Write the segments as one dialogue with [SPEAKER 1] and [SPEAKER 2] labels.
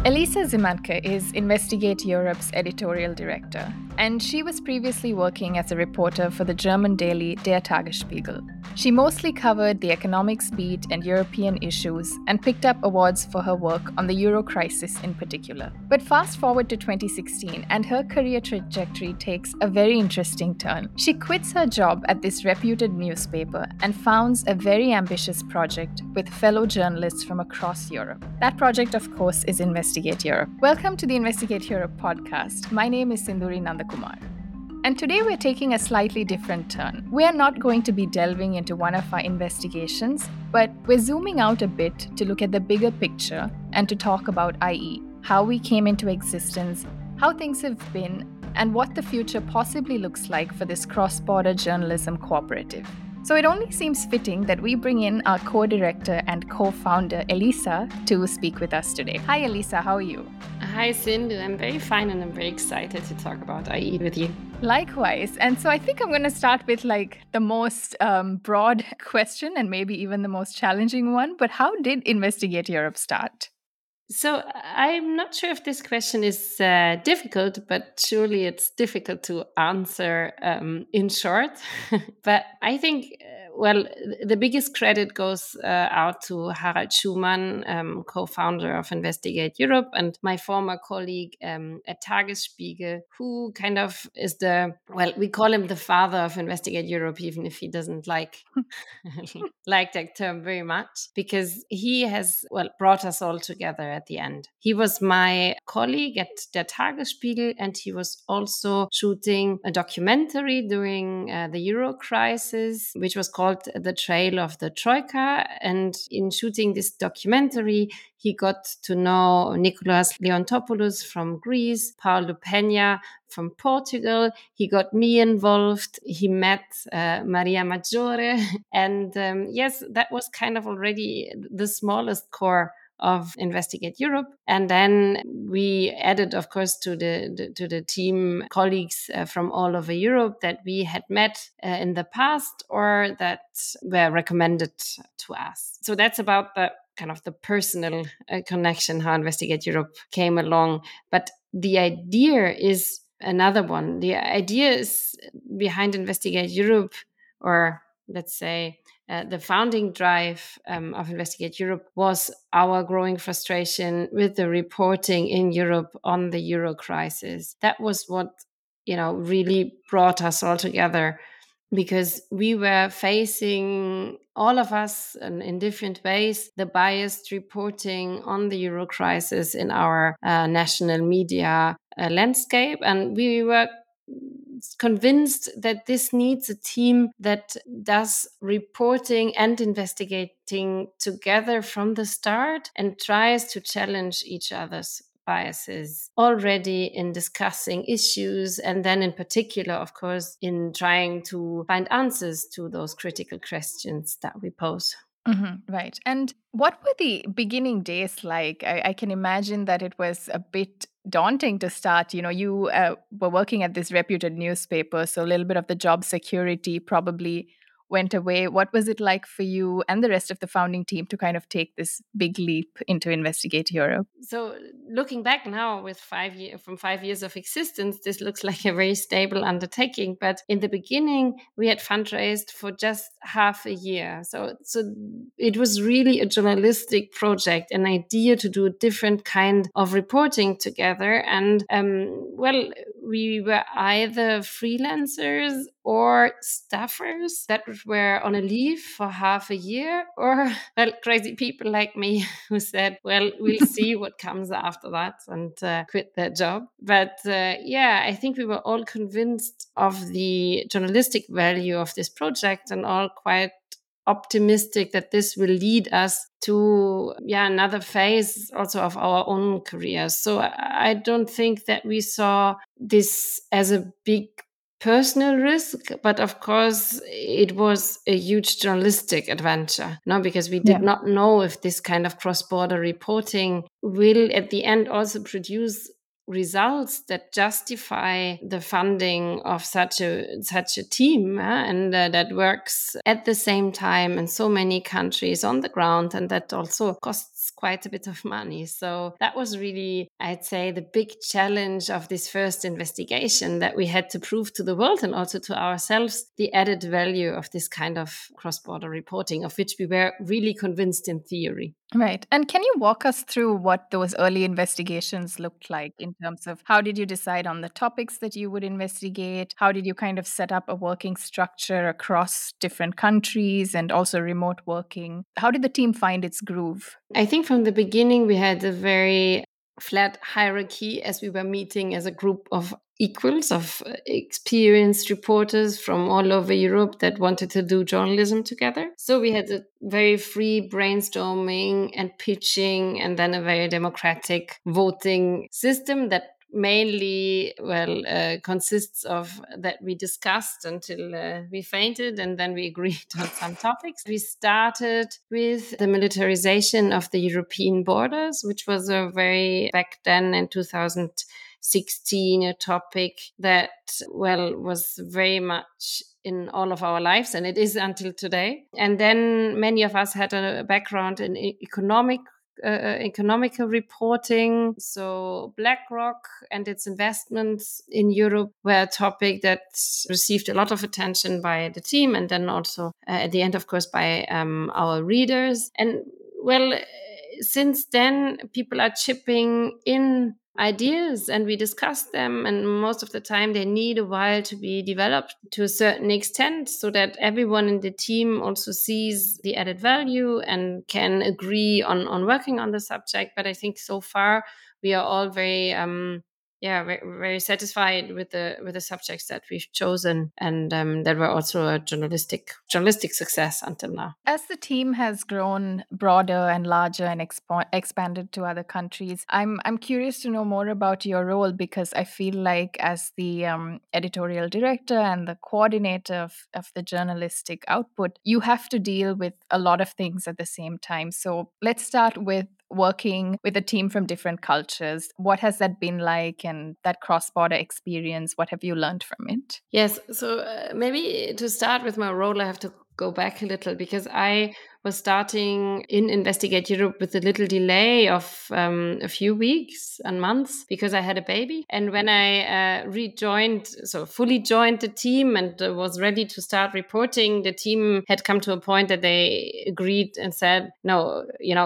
[SPEAKER 1] Elisa Zimanka is Investigate Europe's editorial director, and she was previously working as a reporter for the German daily Der Tagesspiegel. She mostly covered the economics beat and European issues and picked up awards for her work on the Euro crisis in particular. But fast forward to 2016, and her career trajectory takes a very interesting turn. She quits her job at this reputed newspaper and founds a very ambitious project with fellow journalists from across Europe. That project, of course, is Investigate Europe. Welcome to the Investigate Europe podcast. My name is Sindhuri Nandakumar. And today we're taking a slightly different turn. We are not going to be delving into one of our investigations, but we're zooming out a bit to look at the bigger picture and to talk about IE, how we came into existence, how things have been, and what the future possibly looks like for this cross-border journalism cooperative. So it only seems fitting that we bring in our co-director and co-founder, Elisa, to speak with us today. Hi, Elisa, how are you?
[SPEAKER 2] Hi, Sindhu. I'm very fine and I'm very excited to talk about IE with you.
[SPEAKER 1] Likewise. And so I think I'm going to start with the most broad question and maybe even the most challenging one. But how did Investigate Europe start?
[SPEAKER 2] So I'm not sure if this question is difficult, but surely it's difficult to answer in short. But I think, the biggest credit goes out to Harald Schumann, co-founder of Investigate Europe, and my former colleague at Tagesspiegel, who kind of is we call him the father of Investigate Europe, even if he doesn't like that term very much, because he has brought us all together at the end. He was my colleague at Der Tagesspiegel, and he was also shooting a documentary during the Euro crisis, which was called The Trail of the Troika. And in shooting this documentary, he got to know Nikolaos Leontopoulos from Greece, Paulo Peña from Portugal. He got me involved. He met Maria Maggiore. And yes, that was kind of already the smallest core of Investigate Europe. And then we added, of course, to the team colleagues from all over Europe that we had met in the past or that were recommended to us. So that's about the kind of the personal connection, how Investigate Europe came along. But the idea is another one. The idea is behind Investigate Europe, or let's say the founding drive of Investigate Europe, was our growing frustration with the reporting in Europe on the Euro crisis. That was what, really brought us all together, because we were facing, all of us in different ways, the biased reporting on the Euro crisis in our national media landscape. And we were convinced that this needs a team that does reporting and investigating together from the start and tries to challenge each other's biases already in discussing issues, and then in particular, of course, in trying to find answers to those critical questions that we pose.
[SPEAKER 1] Mm-hmm, right. And what were the beginning days like? I can imagine that it was a bit daunting to start. You were working at this reputed newspaper, so a little bit of the job security probably went away. What was it like for you and the rest of the founding team to kind of take this big leap into Investigate Europe?
[SPEAKER 2] So looking back now with 5 years of existence, this looks like a very stable undertaking. But in the beginning, we had fundraised for just half a year. So it was really a journalistic project, an idea to do a different kind of reporting together. And we were either freelancers or staffers that were on a leave for half a year, or crazy people like me who said, we'll see what comes after that, and quit their job. But I think we were all convinced of the journalistic value of this project and all quite optimistic that this will lead us to another phase also of our own careers. So I don't think that we saw this as a big personal risk, but of course it was a huge journalistic adventure, because we did not know if this kind of cross-border reporting will at the end also produce results that justify the funding of such a team, and that works at the same time in so many countries on the ground, and that also costs quite a bit of money. So that was really, I'd say, the big challenge of this first investigation, that we had to prove to the world and also to ourselves the added value of this kind of cross-border reporting, of which we were really convinced in theory.
[SPEAKER 1] Right. And can you walk us through what those early investigations looked like in terms of how did you decide on the topics that you would investigate? How did you kind of set up a working structure across different countries and also remote working? How did the team find its groove?
[SPEAKER 2] I think from the beginning we had a very flat hierarchy, as we were meeting as a group of equals, of experienced reporters from all over Europe that wanted to do journalism together. So we had a very free brainstorming and pitching, and then a very democratic voting system that mainly consists of that we discussed until we fainted, and then we agreed on some topics. We started with the militarization of the European borders, which was a very, back then in 2016, a topic that was very much in all of our lives, and it is until today. And then many of us had a background in economical reporting. So BlackRock and its investments in Europe were a topic that received a lot of attention by the team, and then also at the end, of course, by our readers. And since then, people are chipping in ideas and we discuss them, and most of the time they need a while to be developed to a certain extent, so that everyone in the team also sees the added value and can agree on working on the subject. But I think so far we are all very very satisfied with the subjects that we've chosen, and that were also a journalistic success until now.
[SPEAKER 1] As the team has grown broader and larger and expanded to other countries, I'm curious to know more about your role, because I feel like as the editorial director and the coordinator of the journalistic output, you have to deal with a lot of things at the same time. So let's start with working with a team from different cultures. What has that been like, and that cross-border experience? What have you learned from it?
[SPEAKER 2] Yes, so maybe to start with my role, I have to go back a little, because I was starting in Investigate Europe with a little delay of a few weeks and months, because I had a baby. And when I fully joined the team and was ready to start reporting, the team had come to a point that they agreed and said, no,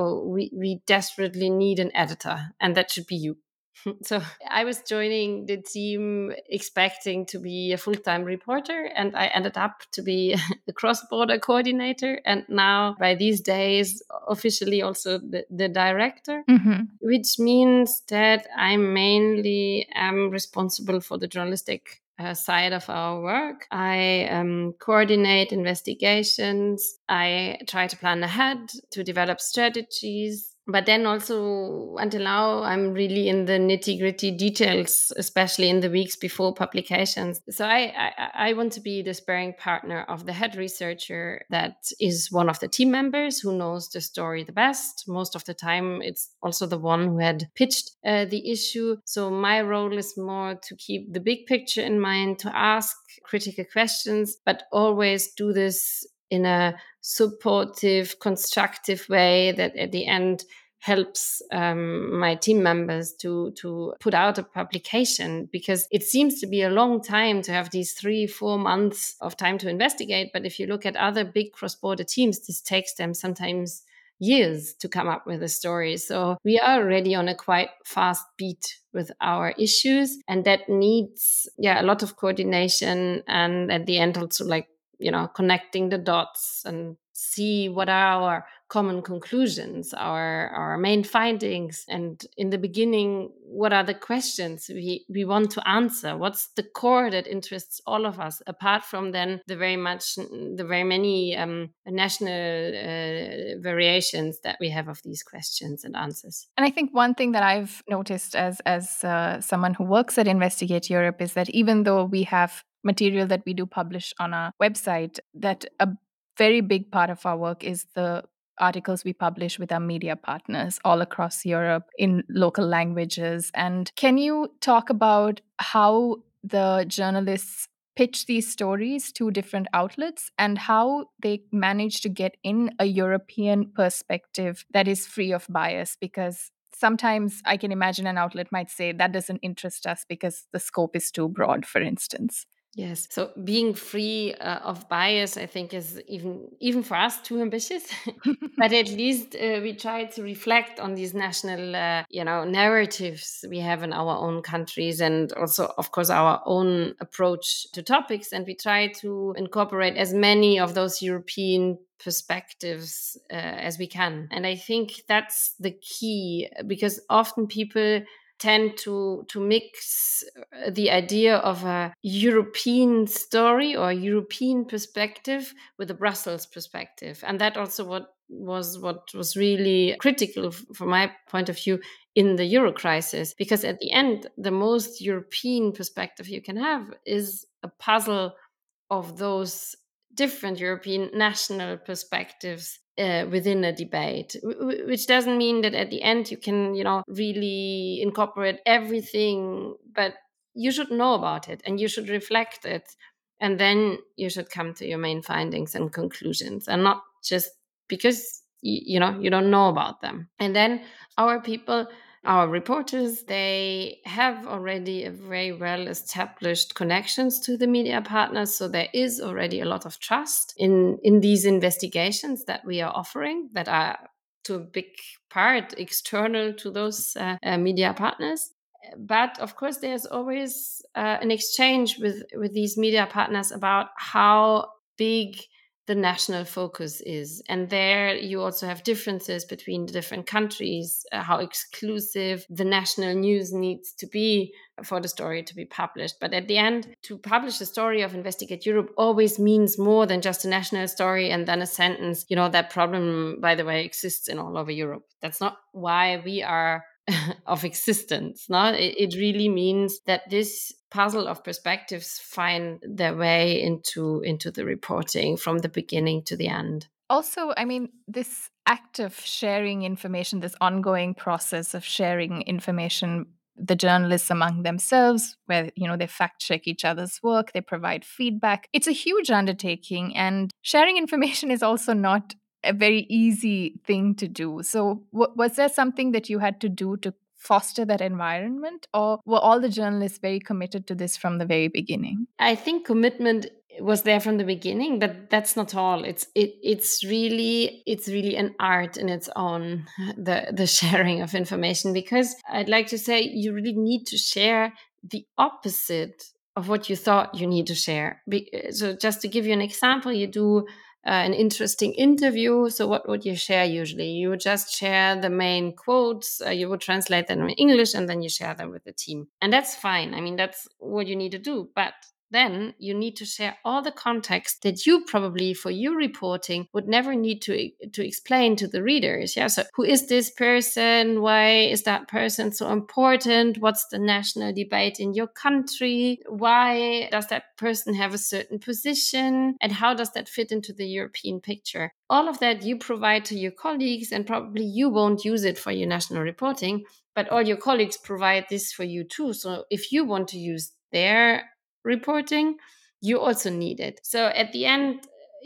[SPEAKER 2] we desperately need an editor, and that should be you. So I was joining the team expecting to be a full-time reporter, and I ended up to be a cross-border coordinator, and now by these days officially also the director, which means that I mainly am responsible for the journalistic side of our work. I coordinate investigations. I try to plan ahead to develop strategies. But then also, until now, I'm really in the nitty-gritty details, especially in the weeks before publications. So I want to be the sparring partner of the head researcher, that is one of the team members who knows the story the best. Most of the time, it's also the one who had pitched the issue. So my role is more to keep the big picture in mind, to ask critical questions, but always do this in a supportive, constructive way that at the end helps my team members to put out a publication, because it seems to be a long time to have these 3-4 months of time to investigate. But if you look at other big cross-border teams, this takes them sometimes years to come up with a story. So we are already on a quite fast beat with our issues, and that needs a lot of coordination, and at the end also connecting the dots and see what are our common conclusions, our main findings, and in the beginning, what are the questions we want to answer? What's the core that interests all of us, apart from then the very many national variations that we have of these questions and answers.
[SPEAKER 1] And I think one thing that I've noticed as someone who works at Investigate Europe is that even though we have material that we do publish on our website, that a very big part of our work is the articles we publish with our media partners all across Europe in local languages. And can you talk about how the journalists pitch these stories to different outlets and how they manage to get in a European perspective that is free of bias? Because sometimes I can imagine an outlet might say that doesn't interest us because the scope is too broad, for instance.
[SPEAKER 2] Yes. So being free of bias, I think, is even for us too ambitious. But at least we try to reflect on these national, narratives we have in our own countries, and also, of course, our own approach to topics. And we try to incorporate as many of those European perspectives as we can. And I think that's the key, because often people tend to mix the idea of a European story or European perspective with a Brussels perspective, and that also what was really critical from my point of view in the Euro crisis, because at the end the most European perspective you can have is a puzzle of those different European national perspectives within a debate, which doesn't mean that at the end you can, really incorporate everything, but you should know about it and you should reflect it. And then you should come to your main findings and conclusions, and not just because, you don't know about them. And then our reporters, they have already a very well established connections to the media partners. So there is already a lot of trust in these investigations that we are offering, that are to a big part external to those media partners. But of course, there's always an exchange with these media partners about how big the national focus is. And there you also have differences between the different countries, how exclusive the national news needs to be for the story to be published. But at the end, to publish a story of Investigate Europe always means more than just a national story and then a sentence, that problem, by the way, exists in all over Europe. That's not why we are of existence. No, it really means that this puzzle of perspectives find their way into the reporting from the beginning to the end.
[SPEAKER 1] Also, I mean, this act of sharing information, this ongoing process of sharing information, the journalists among themselves, where, they fact check each other's work, they provide feedback. It's a huge undertaking, and sharing information is also not a very easy thing to do. So was there something that you had to do to foster that environment, or were all the journalists very committed to this from the very beginning?
[SPEAKER 2] I think commitment was there from the beginning, but that's not all. It's really an art in its own, the sharing of information, because I'd like to say you really need to share the opposite of what you thought you need to share. So just to give you an example, you do an interesting interview. So what would you share usually? You would just share the main quotes, you would translate them in English, and then you share them with the team. And that's fine. I mean, that's what you need to do. But then you need to share all the context that you probably for your reporting would never need to explain to the readers. Yeah. So who is this person? Why is that person so important? What's the national debate in your country? Why does that person have a certain position? And how does that fit into the European picture? All of that you provide to your colleagues, and probably you won't use it for your national reporting, but all your colleagues provide this for you too. So if you want to use their reporting, you also need it. So at the end,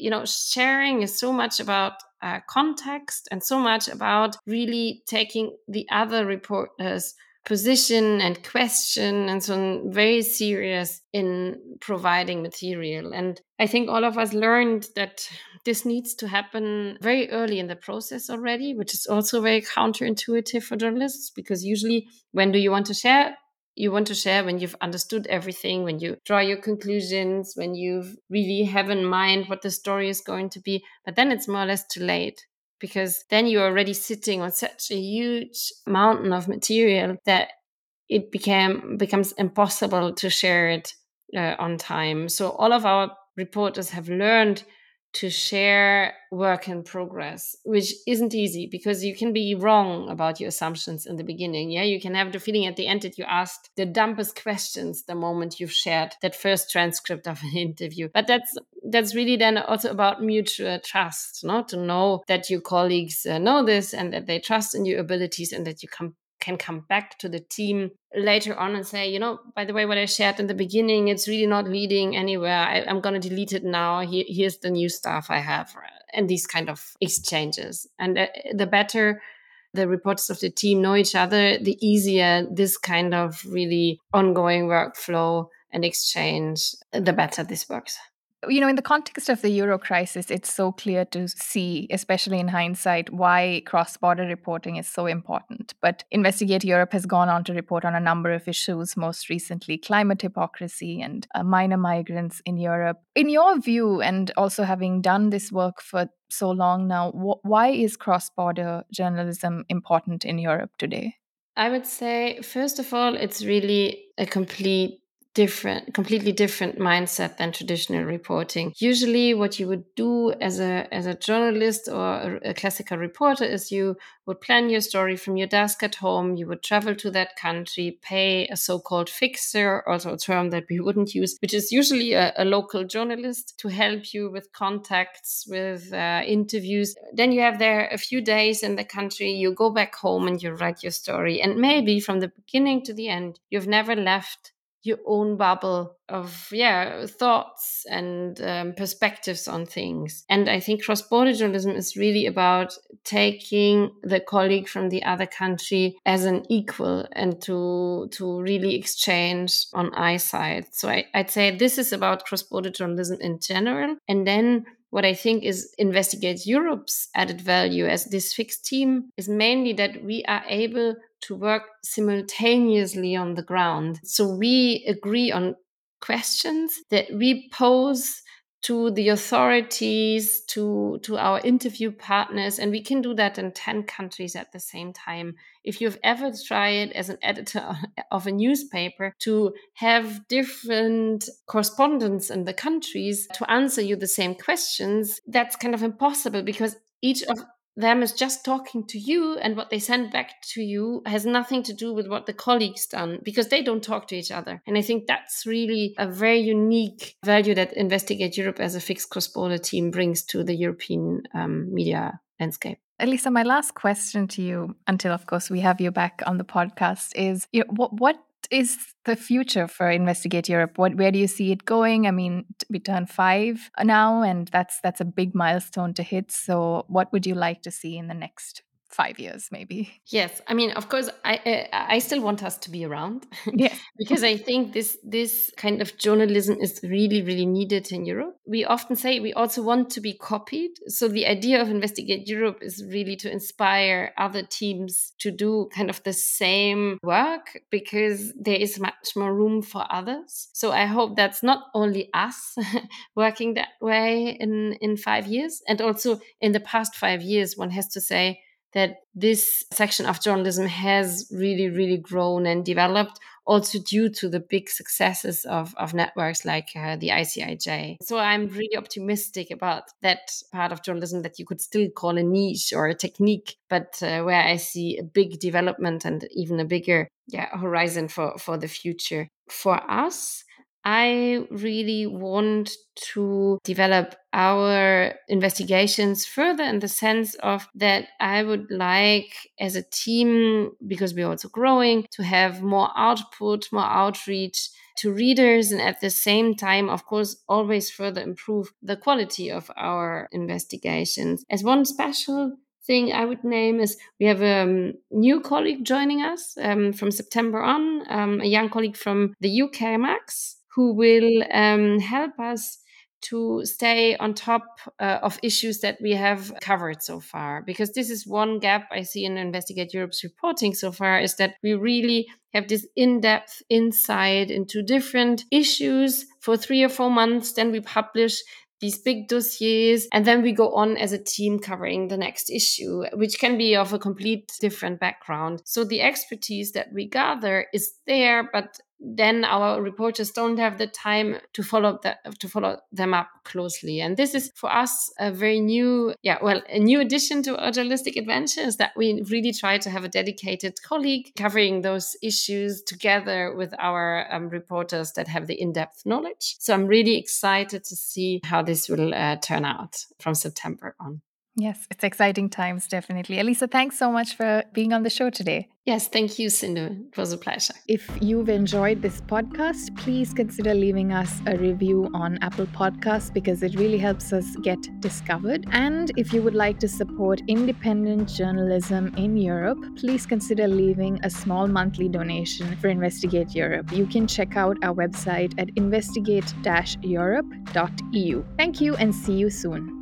[SPEAKER 2] sharing is so much about context, and so much about really taking the other reporters' position and question, and so very serious in providing material. And I think all of us learned that this needs to happen very early in the process already, which is also very counterintuitive for journalists, because usually when do you want to share? You want to share when you've understood everything, when you draw your conclusions, when you've really have in mind what the story is going to be. But then it's more or less too late, because then you're already sitting on such a huge mountain of material that it becomes impossible to share it on time. So all of our reporters have learned to share work in progress, which isn't easy because you can be wrong about your assumptions in the beginning. Yeah, you can have the feeling at the end that you asked the dumbest questions the moment you've shared that first transcript of an interview. But that's really then also about mutual trust, no? To know that your colleagues know this and that they trust in your abilities and that you can come back to the team later on and say, by the way, what I shared in the beginning, it's really not leading anywhere. I'm going to delete it now. Here's the new stuff I have. And these kind of exchanges. And the better the reporters of the team know each other, the easier this kind of really ongoing workflow and exchange, the better this works.
[SPEAKER 1] In the context of the Euro crisis, it's so clear to see, especially in hindsight, why cross-border reporting is so important. But Investigate Europe has gone on to report on a number of issues, most recently climate hypocrisy and minor migrants in Europe. In your view, and also having done this work for so long now, why is cross-border journalism important in Europe today?
[SPEAKER 2] I would say, first of all, it's really a completely different mindset than traditional reporting. Usually what you would do as a journalist or a classical reporter is you would plan your story from your desk at home. You would travel to that country, pay a so-called fixer, also a term that we wouldn't use, which is usually a local journalist to help you with contacts, with interviews. Then you have there a few days in the country, you go back home and you write your story. And maybe from the beginning to the end, you've never left your own bubble of thoughts and perspectives on things. And I think cross-border journalism is really about taking the colleague from the other country as an equal and to really exchange on eyesight. So I'd say this is about cross-border journalism in general. And then what I think is Investigate Europe's added value as this fixed team is mainly that we are able to work simultaneously on the ground. So we agree on questions that we pose to the authorities, to our interview partners, and we can do that in 10 countries at the same time. If you've ever tried as an editor of a newspaper to have different correspondents in the countries to answer you the same questions, that's kind of impossible because each of them is just talking to you, and what they send back to you has nothing to do with what the colleagues done because they don't talk to each other. And I think that's really a very unique value that Investigate Europe as a fixed cross-border team brings to the European media landscape.
[SPEAKER 1] Elisa, my last question to you, until of course we have you back on the podcast, is what is the future for Investigate Europe? Where do you see it going? I mean, we turn 5 now, and that's a big milestone to hit. So what would you like to see in the next 5 years, maybe?
[SPEAKER 2] Yes, I mean, of course, I still want us to be around,
[SPEAKER 1] yes,
[SPEAKER 2] because I think this kind of journalism is really, really needed in Europe. We often say we also want to be copied. So the idea of Investigate Europe is really to inspire other teams to do kind of the same work because there is much more room for others. So I hope that's not only us working that way in 5 years. And also in the past 5 years, one has to say that this section of journalism has really, really grown and developed also due to the big successes of networks like the ICIJ. So I'm really optimistic about that part of journalism that you could still call a niche or a technique, but where I see a big development and even a bigger horizon for the future. For us, I really want to develop our investigations further in the sense of that I would like as a team, because we're also growing, to have more output, more outreach to readers, and at the same time, of course, always further improve the quality of our investigations. As one special thing I would name is we have a new colleague joining us from September on, a young colleague from the UK, Max, who will help us to stay on top of issues that we have covered so far. Because this is one gap I see in Investigate Europe's reporting so far, is that we really have this in-depth insight into different issues for 3 or 4 months. Then we publish these big dossiers, and then we go on as a team covering the next issue, which can be of a complete different background. So the expertise that we gather is there, but then our reporters don't have the time to follow them up closely. And this is for us a very new, a new addition to our journalistic adventures, that we really try to have a dedicated colleague covering those issues together with our reporters that have the in-depth knowledge. So I'm really excited to see how this will turn out from September on.
[SPEAKER 1] Yes, it's exciting times, definitely. Elisa, thanks so much for being on the show today.
[SPEAKER 2] Yes, thank you, Sindhu. It was a pleasure.
[SPEAKER 1] If you've enjoyed this podcast, please consider leaving us a review on Apple Podcasts, because it really helps us get discovered. And if you would like to support independent journalism in Europe, please consider leaving a small monthly donation for Investigate Europe. You can check out our website at investigate-europe.eu. Thank you and see you soon.